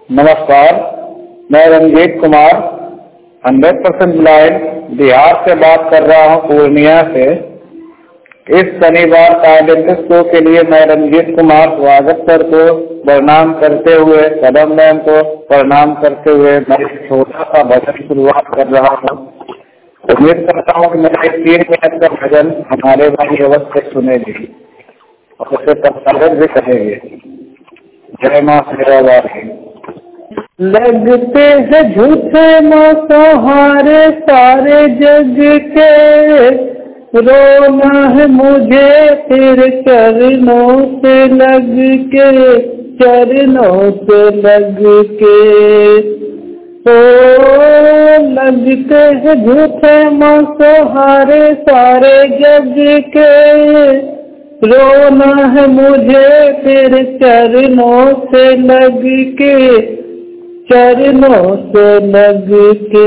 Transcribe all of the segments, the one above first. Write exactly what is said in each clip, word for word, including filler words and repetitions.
नमस्कार, मैं Ranjeet Kumar hundred percent blind Bihar से बात कर रहा हूँ, पूर्णिया से। इस शनिवार साइलेंटिस शो के लिए मैं रंजीत कुमार स्वागत सर को प्रणाम करते हुए, कदम मैम को प्रणाम करते हुए मैं छोटा सा भजन शुरुआत कर रहा हूँ। उम्मीद करता हूँ कि मेरा तीन मिनट का भजन हमारे भाई अवश्य सुनेगी और उसे प्रसारित भी करेंगे। जय माँ शेरा वाली। लगते हैं झूठे मौसहारे सारे जग के, रोना है मुझे तेरे चरणों से लग के, चरणों से लग के। ओ लगते हैं झूठे मौसहारे सारे जग के, रोना है मुझे तेरे चरणों से लग के, चरणों से लग के।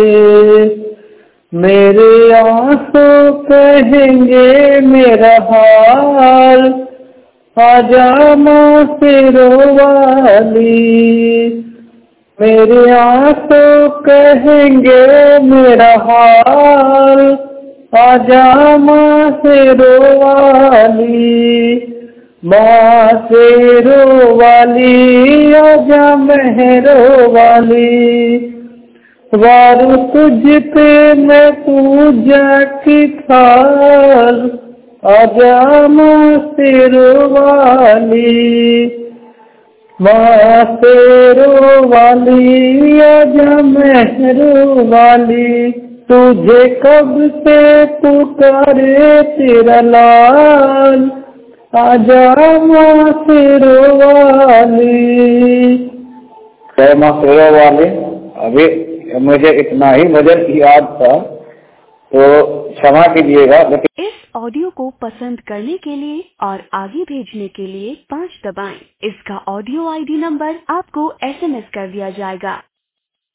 मेरे आंसू कहेंगे मेरा हाल, आजा माँ शेरो वाली। मेरे आंसू कहेंगे मेरा हाल, आजा माँ शेरो वाली। माँ शेरो वाली आजा मेहरो वाली, वारू तुझ पे मैं पूजा की थाल, आजा माँ शेरो वाली। माँ शेरो वाली आजा मेहरो वाली, तुझे कब से पुकारे तेरा लाल, आजा माँ शेरो वाली। जय माँ शेरो वाली। अभी मुझे इतना ही भजन याद था तो क्षमा कीजिएगा। इस ऑडियो को पसंद करने के लिए और आगे भेजने के लिए पाँच दबाएं। इसका ऑडियो आईडी नंबर आपको एसएमएस कर दिया जाएगा।